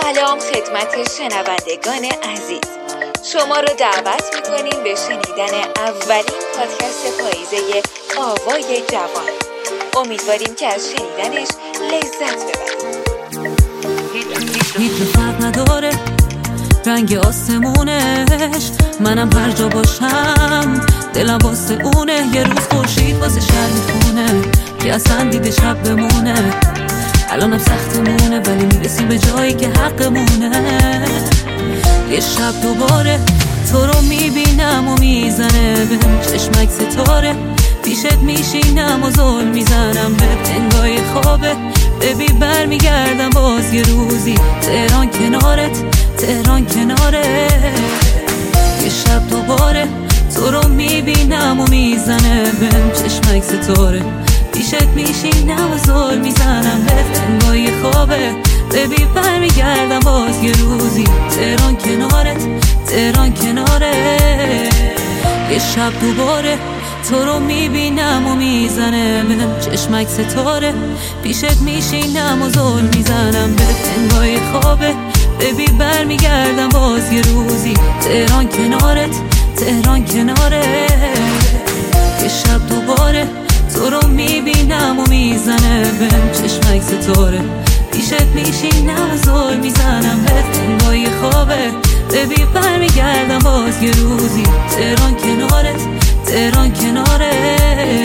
سلام خدمت شنوندگان عزیز، شما رو دعوت میکنیم به شنیدن اولین پادکست پاییزه آوای جوان. امیدواریم که از شنیدنش لذت ببرید. هیچ فرق نداره رنگ آسمونش، منم هر جا باشم دلم واسه اونه. یه روز خورشید واسه شهر میخونه که اصلا دیده شب بمونه. الانم سختمونه ولی میرسیم به جایی که حقمونه. یه شب دوباره تو رو میبینم و میزنه بهم چشمک ستاره. پیشت میشینم و زل میزنم به پنگای خوابه. ببی برمیگردم باز یه روزی تهران کنارت، تهران کناره. یه شب دوباره تو رو میبینم و میزنه بهم چشمک ستاره. پیشت میشینم و زل میزنم به پنگای خوابه. ببی برمیگردم باز یه روزی تهران کنارت، تهران کناره. یه شب دوباره تو رو میبینم و میزنه بهم چشمک ستاره. پیشت میشینم و زل میزنم به پنگای خوابه. ببی برمیگردم باز یه روزی تهران کنارت، تهران کناره. یه شب دوباره تو رو میبینم و میزنه بهم چشمک ستاره. پیشت میشینم و زل میزنم به پنگای خوابه. ببی برمیگردم باز یه روزی تهران کنارت، تهران کناره.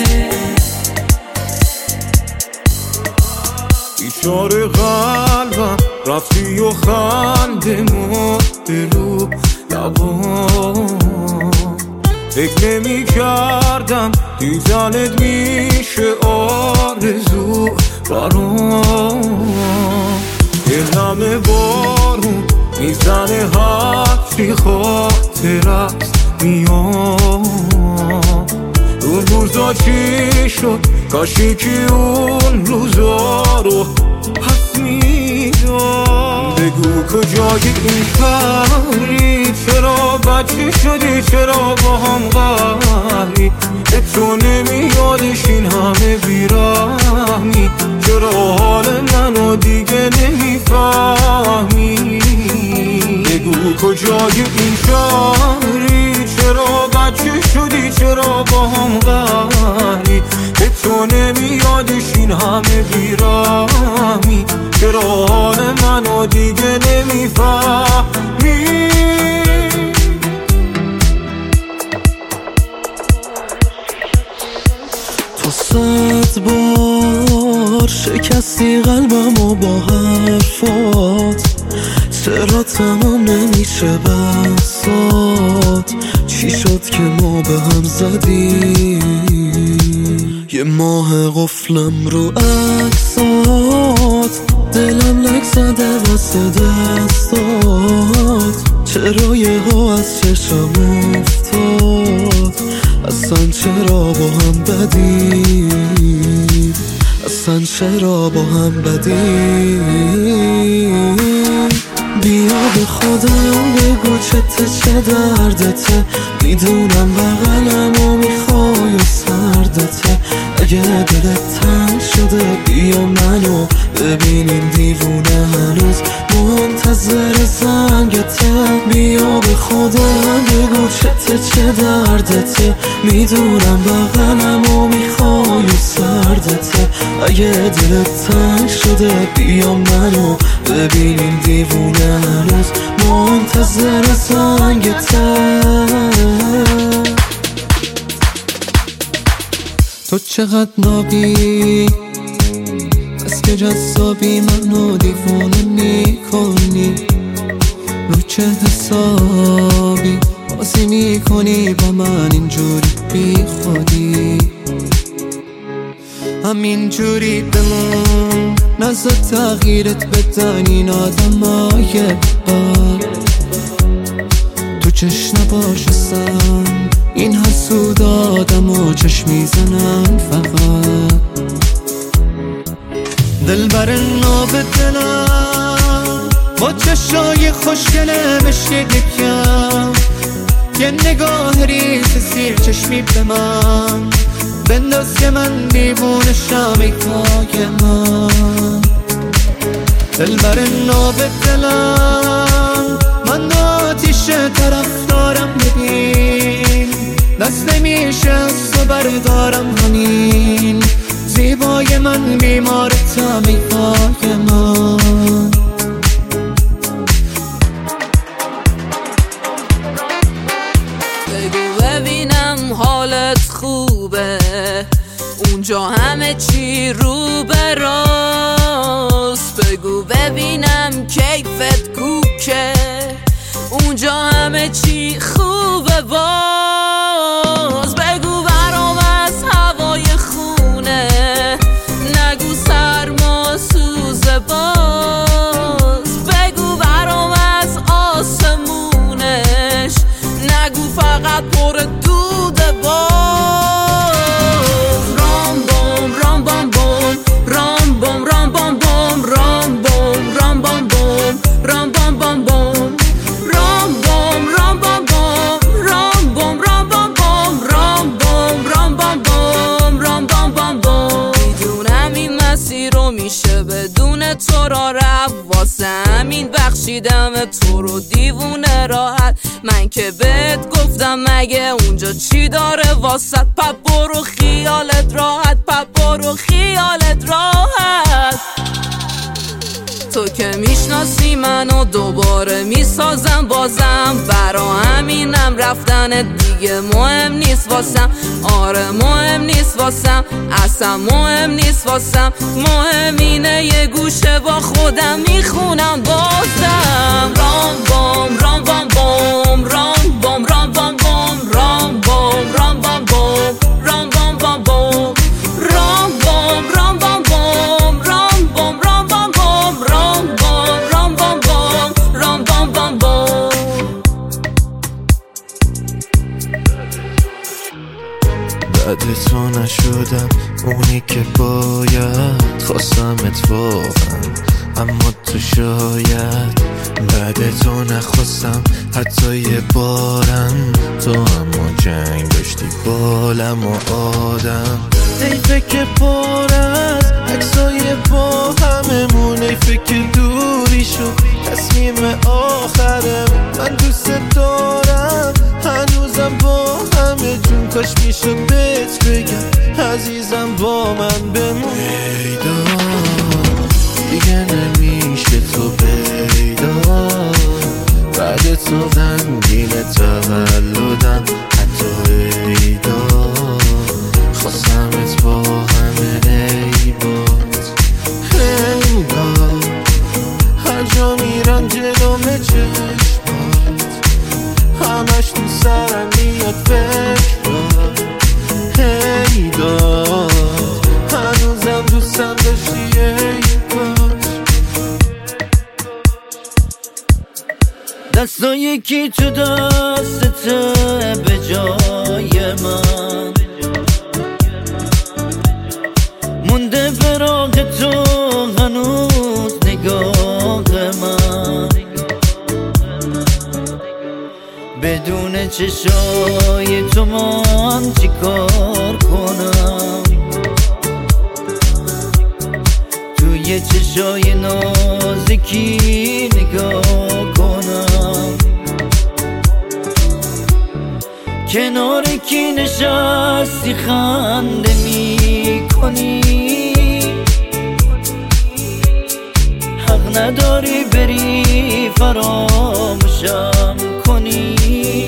بیچاره قلبم رفتی و خنده مرده رو لبام. فکر نمی کردم دیدنت میشه آرزو برام. دلم بارون میزنه حرفی خاطرت میام. اون روزا چی شد کاشی که اون روزا رو پس میدم. بگو کجای این شهری، چرا بچه شدی، چرا با هم قهری. تو نمیادش این همه بیرحمی، چرا حال منو دیگه نمیفهمی. بگو کجای این شهری، چرا بچه شدی، چرا با هم قهری. تو نمیادش این همه بیرحمی، چرا حال منو دیگه نمیفهمی. تو 100 بار شکستی قلبمو با حرفات، چرا تمام نمیشه بحثات. چی شد که ما به هم زدیم؟ یه ماه قفلم رو عکسات، دلم لک زده واسه دستات. چرا یه ها از چشم افتاد، اصلا چرا با هم بدیم، اصلا چرا با هم بدیم. بیا به خودم بگو چه دردته، میدونم بغلم و میخوای و سردته. اگه دلت تنگ شده بیا منو ببینیم دیوونه هنوز منتظر زنگته. بیا به خودم بگو چه دردته، میدونم بغلم و میخوای و سردته. اگه دلت تنگ شده بیا منو ببینیم دیوونه هنوز منتظر زنگته. تو چقدر نابی بس که جذابی، منو دیوونه میکنی. رو چه حسابی بازی میکنی با من اینجوری بی خودی. همینجوری بمون نزد تغییرت بدن این آدمای بد. تو چشم نباشستن این حسود آدم و چشم میزنن فقط. دل بر ناب دلم با چشای خوشگله مشک دکم. یه نگاه ریز سیر چشمی به من بنداز که من دیوونشم ای پای من. دلبر ناب دلم، من آتیش طرف دارم ببین، دست نمیشه از تو بردارم همین، زیبای من بیمار طبیعای من. بگو ببینم حالت خوبه، اونجا همه چی رو به راست. بگو ببینم کیفت کوکه، اونجا همه چی خوبه باز. بگو برام از هوای خونه، نگو سرما سوزه باز. بگو برام از آسمونش، نگو فقط پر دوده باز. رام بوم رام بام بوم، رام بوم رام بام بوم، رام بوم رام بام بوم، رام بام بام بوم، رام بوم رام بام بوم، رام بوم رام بام بوم، رام بوم رام بام بوم، رام بام بام بوم. میدونم این مسیر رو میشه بدون تو را رفت، واسه همین بخشیدم تو رو دیوونه راحت. من که بهت گفتم مگه اونجا چی داره واسط، پا برو خیالت راحت، پا برو خیالت راحت. تو که میشناسی منو دوباره میسازم بازم، برا همینم رفتن دیگه مهم نیست واسم. آره مهم نیست واسم، اصلا مهم نیست واسم. مهم اینه یه گوشه با خودم میخونم بازم. رام بام رام بام بام، رام بام رام بام بام، رام بام رام بام بام، رام بام بام بام، رام بام رام بام بام، رام بام رام بام بام، رام بام رام بام بام، رام بام بام بام. بعد تو نشدم اونی که باید، خواستم اتفاقا اما تو شاید. بعد تو نخواستم حتی یه بارم، تو اما جنگ داشتی بالم و آدم. حیفه که پر از عکسای با هممون، حیفه که دوری شد تصمیم آخرم. من دوست دارم هنوزم با همه جون، کاش میشد بهت بگم عزیزم با من بمون. پیدا دیگه نمیشه تو پیدا، بعد تو غمگین تولدم حتی ایدا. خواستمت با همه عیبات، انگار هر جا میرم جلوم چشمات، همش تو سرم میاد فکرات. هی داد هنوزم دوستم داشتی ای کاش. دستا یکی تو دستته به جای من، مونده فراق تو هنوز نگاه من. بدون چشای تو من چی کار کنم، توی چشای نازکی نگاه کنم. کنار کی نشستی خنده می کنی، حق نداری بری فراموشم کنی.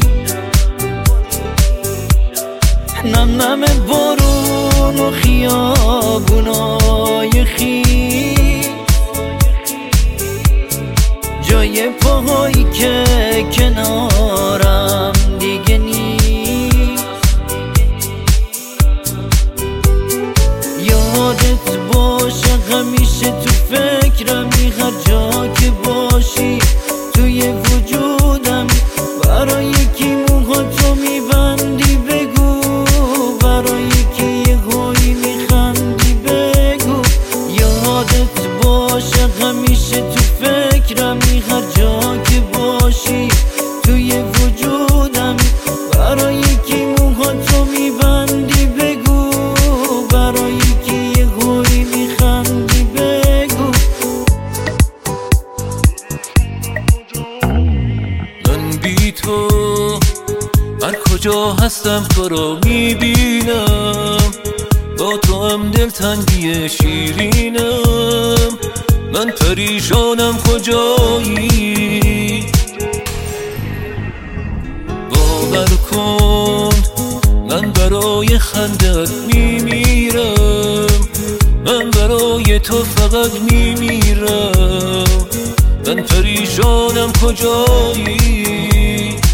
نم نم بارون و خیابونای خیس، جای پاهایی که کنارم دیگه نیست. یادت باشه همیشه تو فکرمی، هر جا که باشی توی وجودم. برای کی موهاتو میبندی بگو، برای کی یه هایی میخندی بگو. یادت باشه همیشه تو فکرمی، هر جا که باشی توی وجودم. برای کی موهاتو میبندی بگو، برای کی یه هایی میخندی بگو. کجا هستم تو رو میبینم، با تو هم دلتنگی شیرینم. من پریشانم کجایی، باور کن من برای خندت میمیرم، من برای تو فقط میمیرم. من پریشانم کجایی،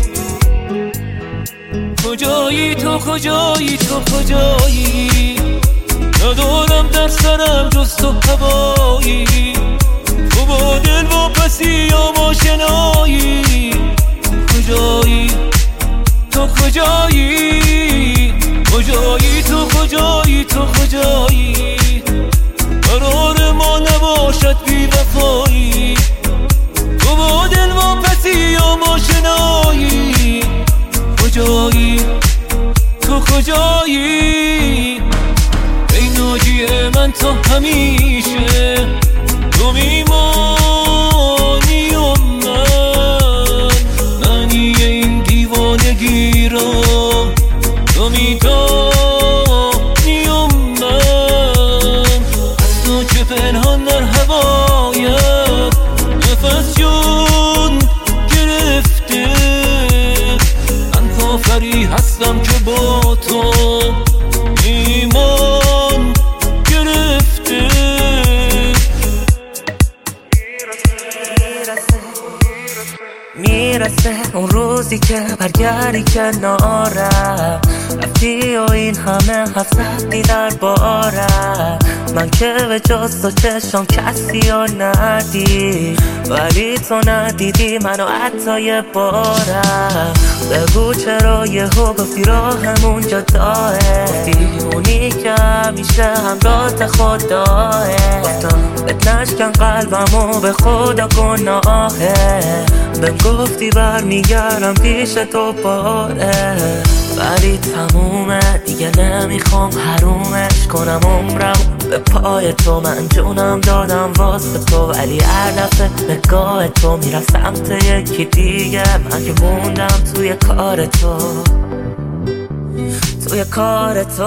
کجایی تو، کجایی تو، کجایی؟ ندارم در سرم جز تو هوایی، تو با دل واپسی یا با شنایی. کجایی تو، کجایی؟ کجایی تو، کجایی تو، کجایی؟ قرار ما نباشد بی وفایی، تو با دل واپسی یا با شنایی. کجایی تو، کجایی؟ ای ناجی من تا همیشه تو میمانی و معنی این دیوانگی را تو میدانی و من از تو چه پنهان در هوایت نفس جون گرفته. من کافری هستم که با تو ایمان گرفته. میرسه اون روزی که برگردی کنارم، رفتی و این همه حرف زدی در بارم. من که به جز تو چشم کسی رو ندید، ولی تو ندیدی منو حتی یه بارم. بگو چرا یهو گفتی راهمون جداه، گفتی اونی که همیشه همراهت خداه. گفتم بهت نشکن قلبمو به خدا گناهه، بهم گفتی برمیگردم پیش تو باره. ولی تمومه دیگه نمیخوام حرومش کنم عمرم به پای تو. من جونم دادم واسه تو، ولی هر دفعه نگاه تو میرم سمت یکی دیگه. من که موندم توی کار تو، توی کار تو.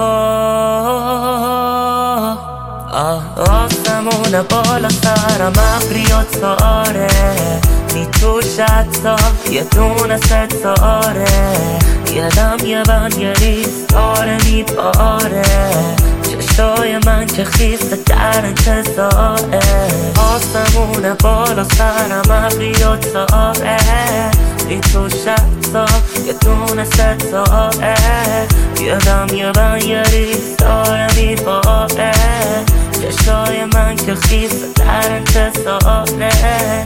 آسمون بالا سرم ابری و تاره، میتوش حتی یه دونه ستاره. یه دم یه بند یه ریز داره میباره، چشای من که خیسته در انتظاره. آسمون بالا سرم ابری و تاره، میتوش حتی یه دونه ستاره. یه دم یه بند یه ریز داره میباره، چشای من که خیسته در انتظاره.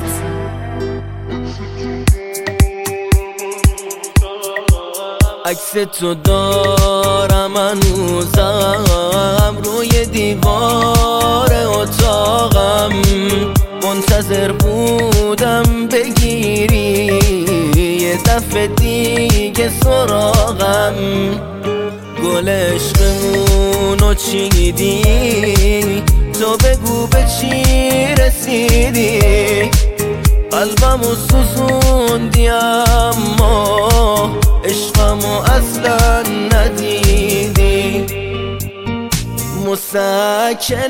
عکس تو دارم هنوزم روی دیوار اتاقم، منتظر بودم بگیری یه دفعه دیگه سراغم. گل عشقمونو چیدی، تو بگو به چی رسیدی؟ قلبمو سوزوندی اما عشقمو اصلا ندیدی. مسکن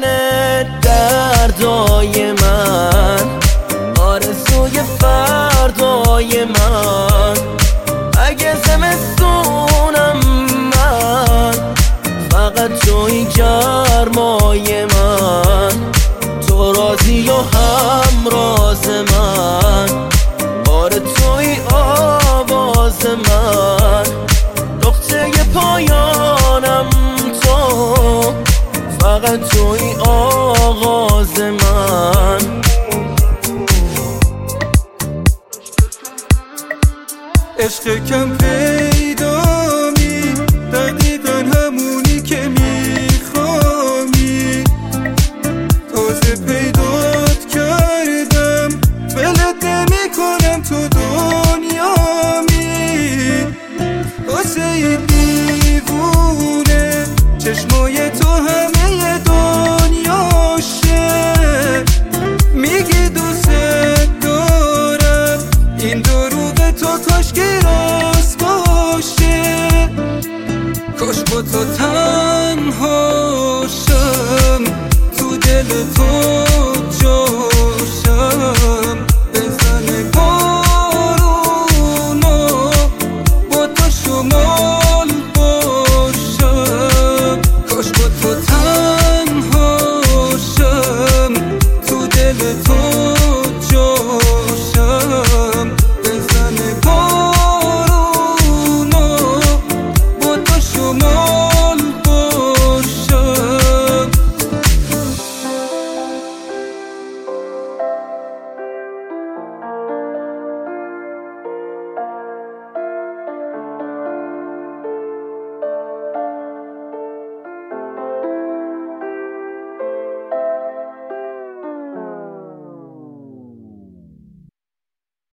دردای من، آرزوی فردای من. اگه زمستونم من، فقط توی گرمای من. تو راضی و هم راز من، آره توی آواز من. نقطه پایانم تو، فقط توی آغاز من. عشق کم پیدا می، دقیقا همونی که میخوامی. تازه پیدات کردم، ولت نمی کنم تو دنیامی. واسه دیوونه چشمای تو همه دنیاشه. میگی دوست دارم، این دروغ تو کاش که راست به تو